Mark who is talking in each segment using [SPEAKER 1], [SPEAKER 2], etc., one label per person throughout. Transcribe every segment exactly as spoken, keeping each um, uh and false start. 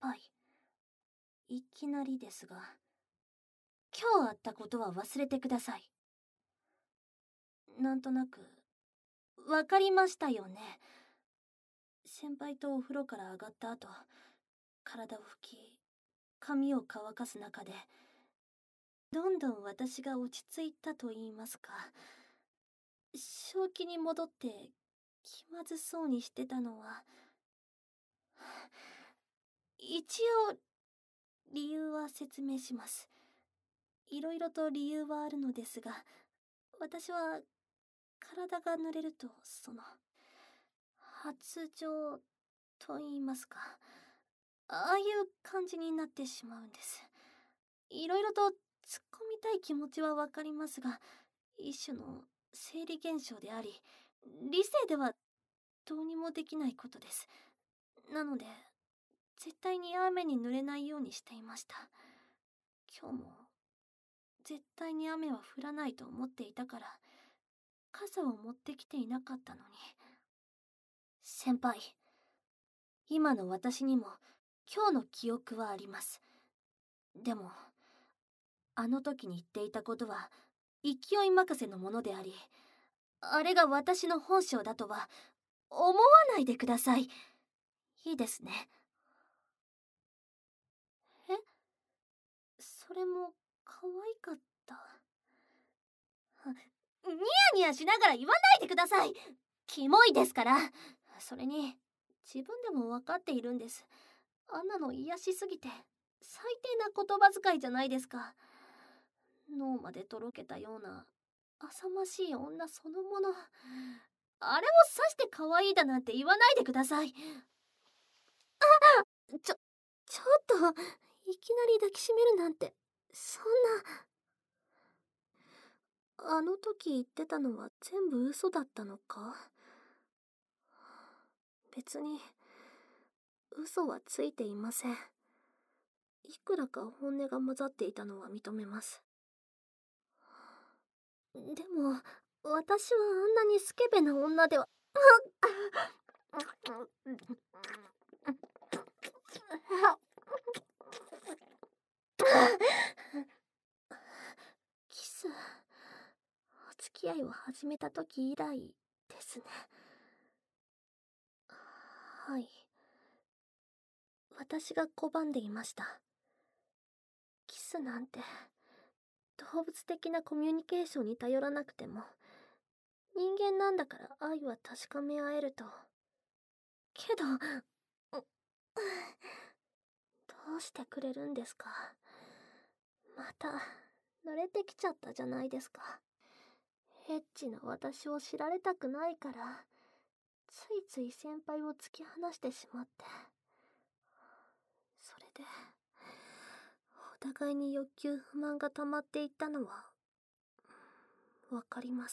[SPEAKER 1] 輩、いきなりですが、今日あったことは忘れてください。なんとなく、わかりましたよね。先輩とお風呂から上がった後、体を拭き、髪を乾かす中で、どんどん私が落ち着いたと言いますか、正気に戻って気まずそうにしてたのは、一応理由は説明します。いろいろと理由はあるのですが、私は体が濡れると、その、発情と言いますか、ああいう感じになってしまうんです。いろいろと突っ込みたい気持ちはわかりますが、一種の生理現象であり、理性ではどうにもできないことです。なので、絶対に雨に濡れないようにしていました。今日も、絶対に雨は降らないと思っていたから、傘を持ってきていなかったのに。先輩、今の私にも今日の記憶はあります。でも、あの時に言っていたことは勢い任せのものであり、あれが私の本性だとは思わないでください。いいですね。え？それも可愛かった。ニヤニヤしながら言わないでください。キモいですから。それに、自分でも分かっているんです。あんなの癒しすぎて、最低な言葉遣いじゃないですか。脳までとろけたような、浅ましい女そのもの。あれを刺して可愛いだなんて言わないでください。ちょ、ちょっと、いきなり抱きしめるなんて、そんな。あの時言ってたのは全部嘘だったのか？別に、嘘はついていません。いくらか本音が混ざっていたのは認めます。でも、私はあんなにスケベな女では。キス、お付き合いを始めた時以来ですね。はい。私が拒んでいました。キスなんて、動物的なコミュニケーションに頼らなくても、人間なんだから愛は確かめ合えると。けど、どうしてくれるんですか？また、慣れてきちゃったじゃないですか。エッチな私を知られたくないから、ついつい先輩を突き放してしまって。それで、お互いに欲求不満が溜まっていったのは、わかります。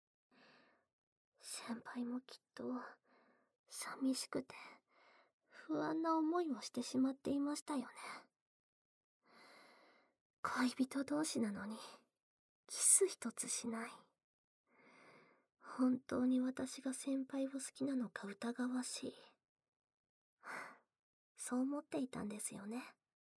[SPEAKER 1] 先輩もきっと、寂しくて、不安な思いをしてしまっていましたよね。恋人同士なのに、キス一つしない。本当に私が先輩を好きなのか疑わしい。そう思っていたんですよね。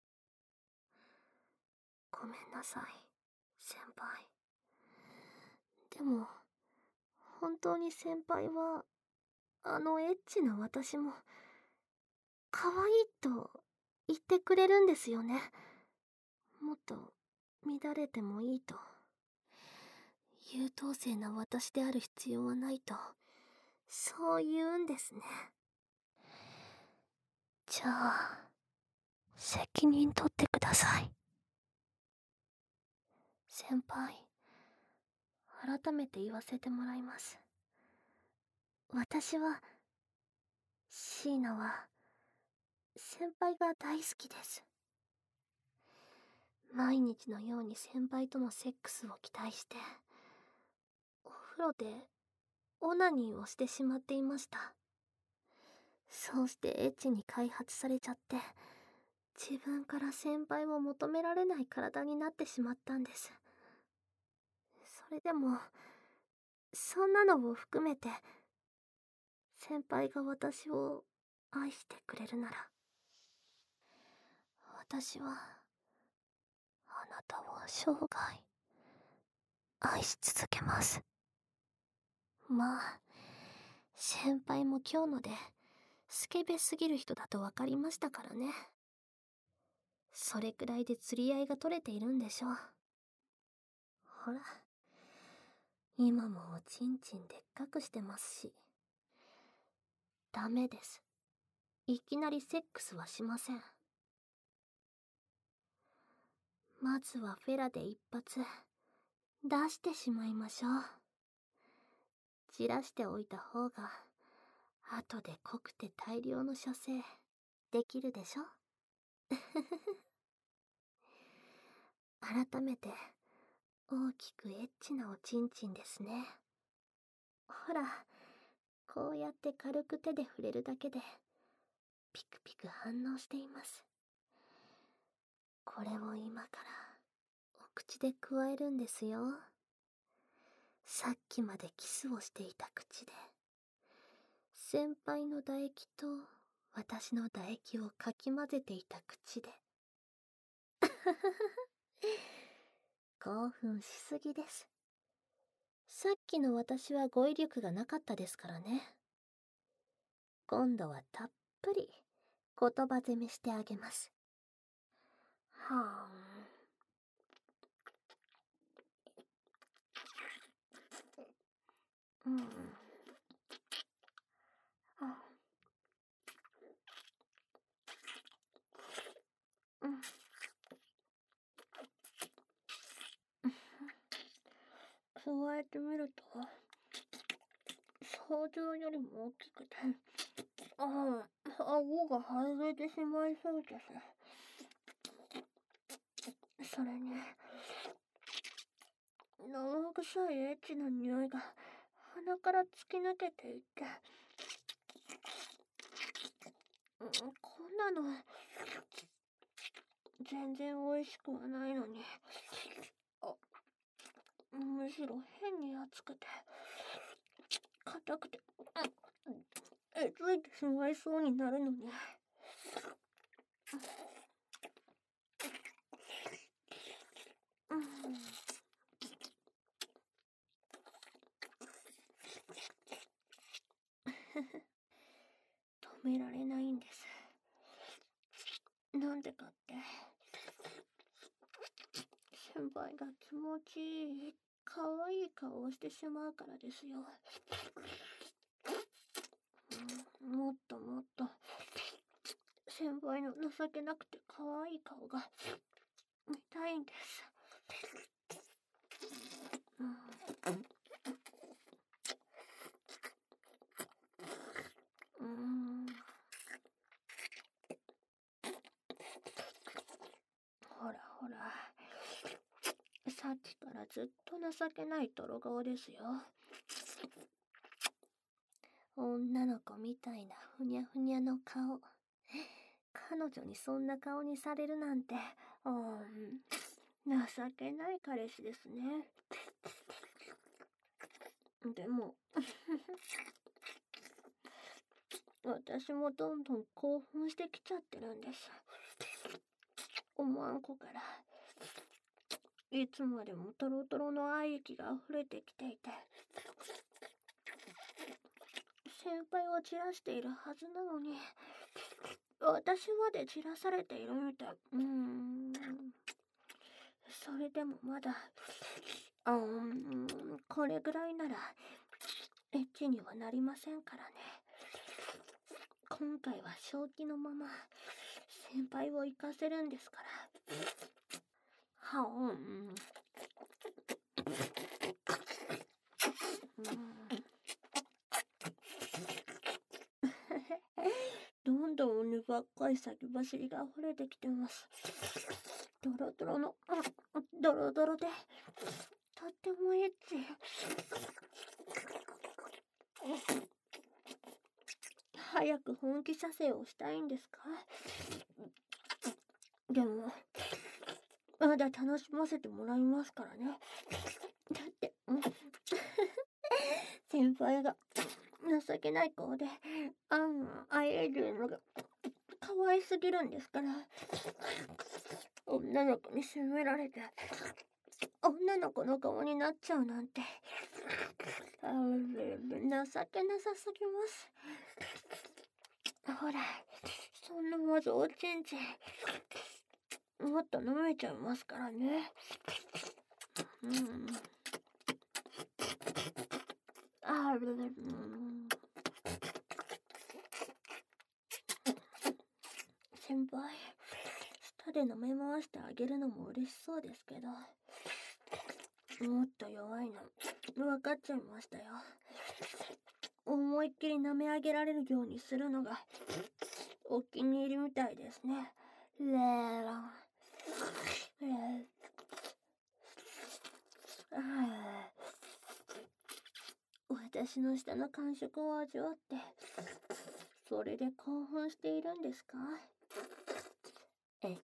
[SPEAKER 1] ごめんなさい、先輩。でも、本当に先輩は、あのエッチな私も、可愛いと言ってくれるんですよね。もっと乱れてもいいと。優等生な私である必要はないと、そう言うんですね。じゃあ、責任取ってください。先輩、改めて言わせてもらいます。私は、椎名は、先輩が大好きです。毎日のように先輩とのセックスを期待して、お風呂でオナニーをしてしまっていました。そうしてエッチに開発されちゃって、自分から先輩を求められない体になってしまったんです。それでも、そんなのを含めて、先輩が私を愛してくれるなら、 私はあなたを生涯愛し続けます。まあ、先輩も今日のでスケベすぎる人だと分かりましたからね。それくらいで釣り合いが取れているんでしょう。ほら、今もおちんちんでっかくしてますし。ダメです。いきなりセックスはしません。まずはフェラで一発出してしまいましょう。散らしておいた方が後で濃くて大量の射精できるでしょ。改めて大きくエッチなおちんちんですね。ほら、こうやって軽く手で触れるだけでピクピク反応しています。これを今からお口でくわえるんですよ。さっきまでキスをしていた口で、先輩の唾液と私の唾液をかき混ぜていた口で。興奮しすぎです。さっきの私は語彙力がなかったですからね。今度はたっぷり言葉攻めしてあげます。はあ。うん。あ。うん。加えてみると、想像よりも大きくて、ああ、顎が外れてしまいそうです。それに、生臭いエッチな匂いが鼻から突き抜けていて、うん、こんなの全然美味しくはないのに、あ、むしろ変に熱くて硬くて、うん、えついてしまいそうになるのに。うん、止められないんです。なんでかって、先輩が気持ちいい可愛い顔をしてしまうからですよ。うん、もっともっと先輩の情けなくて可愛い顔が見たいんです。うん、うん、ほらほら、さっきからずっと情けない泥顔ですよ。女の子みたいなふにゃふにゃの顔。彼女にそんな顔にされるなんて、うん、情けない彼氏ですね。でも私もどんどん興奮してきちゃってるんです。思わん子からいつまでもトロトロの愛液が溢れてきていて、先輩を散らしているはずなのに私まで散らされているみたい。うーん、それでもまだ、うーん、これぐらいならエッチにはなりませんからね。今回は正気のまま先輩を行かせるんですから。はうん、うん、どんどんねばっかい先走りが溢れてきてます。ドロドロの、ドロドロでとってもエッチ。早く本気射精をしたいんですか？でもまだ楽しませてもらいますからね。だって、うん、先輩が情けない顔であんあんあえるのが可可愛すぎるんですから。女の子に責められて、女の子の顔になっちゃうなんて、あ情けなさすぎます。ほら、そんなまずおちんちん、もっと飲めちゃいますからね。うん。ある、うん。先輩、舌で飲み回してあげるのも嬉しそうですけど、もっと弱いの分かっちゃいましたよ。思いっきり舐め上げられるようにするのがお気に入りみたいですね。レーラン。私の舌の感触を味わって、それで興奮しているんですか？エッチ。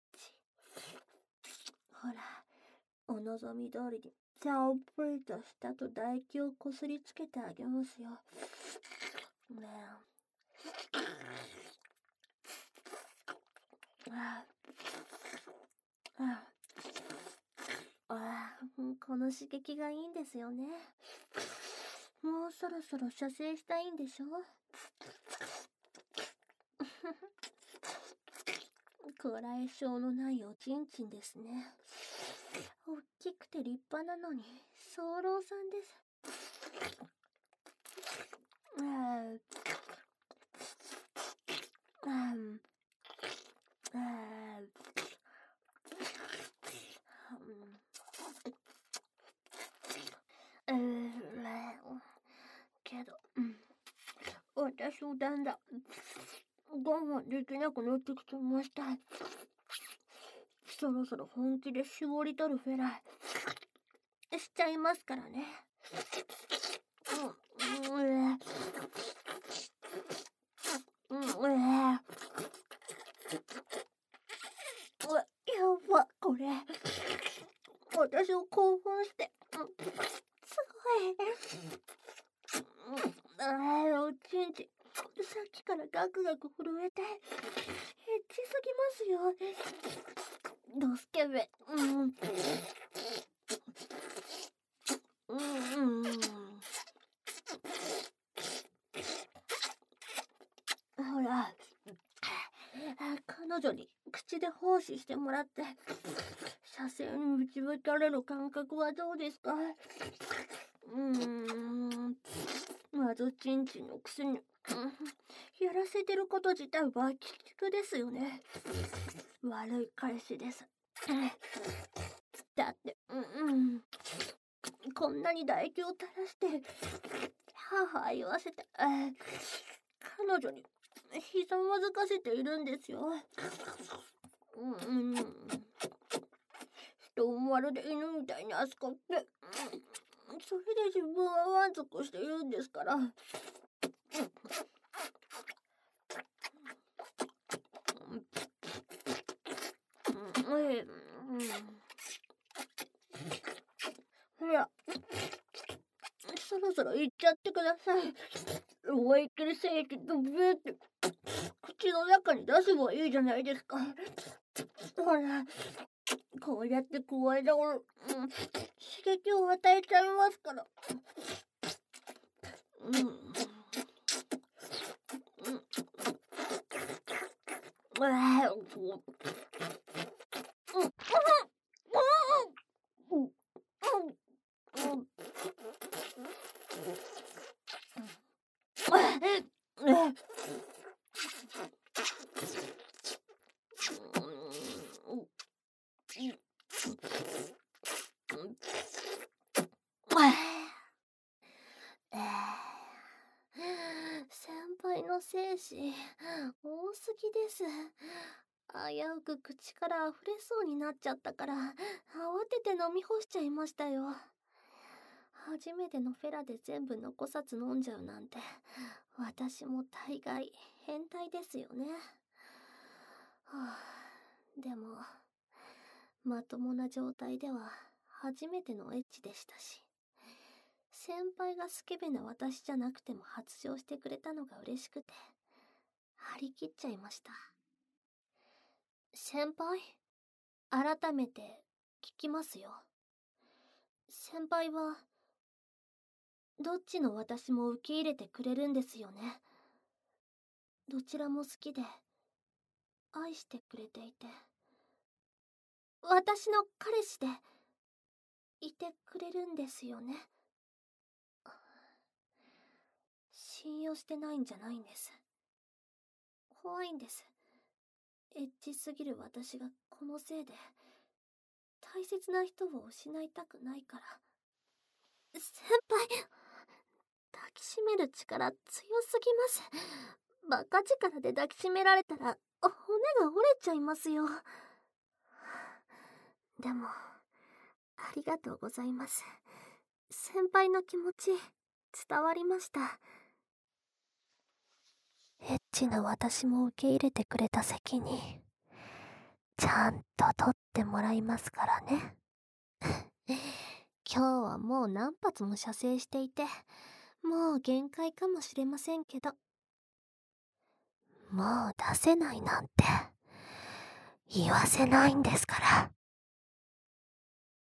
[SPEAKER 1] ほら、お望み通りにたっぷりと舌と唾液をこすりつけてあげますよ。ねえ。ああ、ああ、ああ、この刺激がいいんですよね。もうそろそろ射精したいんでしょ？くらえ性のないおちんちんですね。おっきくて立派なのに早漏さんです。ああ、ああ、ああ、うん、えー、けど、うん、私もだんだん我慢できなくなってきてました。そろそろ本気で絞り取るフェラーしちゃいますからね。うん、うん、うん、うん、やば、これ。私を興奮して、すごい。ああ、おちんちん、さっきからガクガク震えて、エッチすぎますよ。ドスケベ。うん。うんうんうん。ほら、彼女に口で奉仕してもらって、射精に導かれる感覚はどうですか？うーん。まずちんちんのくせに、やらせてること自体は鬼畜ですよね。悪い彼氏です。だって、うんうん。こんなに唾液を垂らして、はは言わせて、彼女にひざまずかせているんですよ。うんうん。人をまるで犬みたいに扱って、それで自分は満足しているんですから。ほら、そろそろ行っちゃってください。思いっきり精液ドブーって口の中に出せばいいじゃないですか。ほら、こうやって加えたら、うん、刺激を与えちゃいますから。うん。うん。ああ、こう。うん。うん。うん。うん。先輩の精子多すぎです。危うく口から溢れそうになっちゃったから慌てて飲み干しちゃいましたよ。初めてのフェラで全部残さず飲んじゃうなんて私も大概変態ですよね。はあ、でもまともな状態では初めてのエッチでしたし、先輩がスケベな私じゃなくても発情してくれたのが嬉しくて張り切っちゃいました。 先輩、改めて聞きますよ。先輩は、どっちの私も受け入れてくれるんですよね。どちらも好きで、愛してくれていて、私の彼氏で、いてくれるんですよね。信用してないんじゃないんです。怖いんです。エッチすぎる私がこのせいで、大切な人を失いたくないから。先輩、抱きしめる力強すぎます。バカ力で抱きしめられたら骨が折れちゃいますよ。でも、ありがとうございます。先輩の気持ち伝わりました。エッチな私も受け入れてくれた責任、ちゃんと取ってもらいますからね。今日はもう何発も射精していて、もう限界かもしれませんけど、もう出せないなんて言わせないんですから。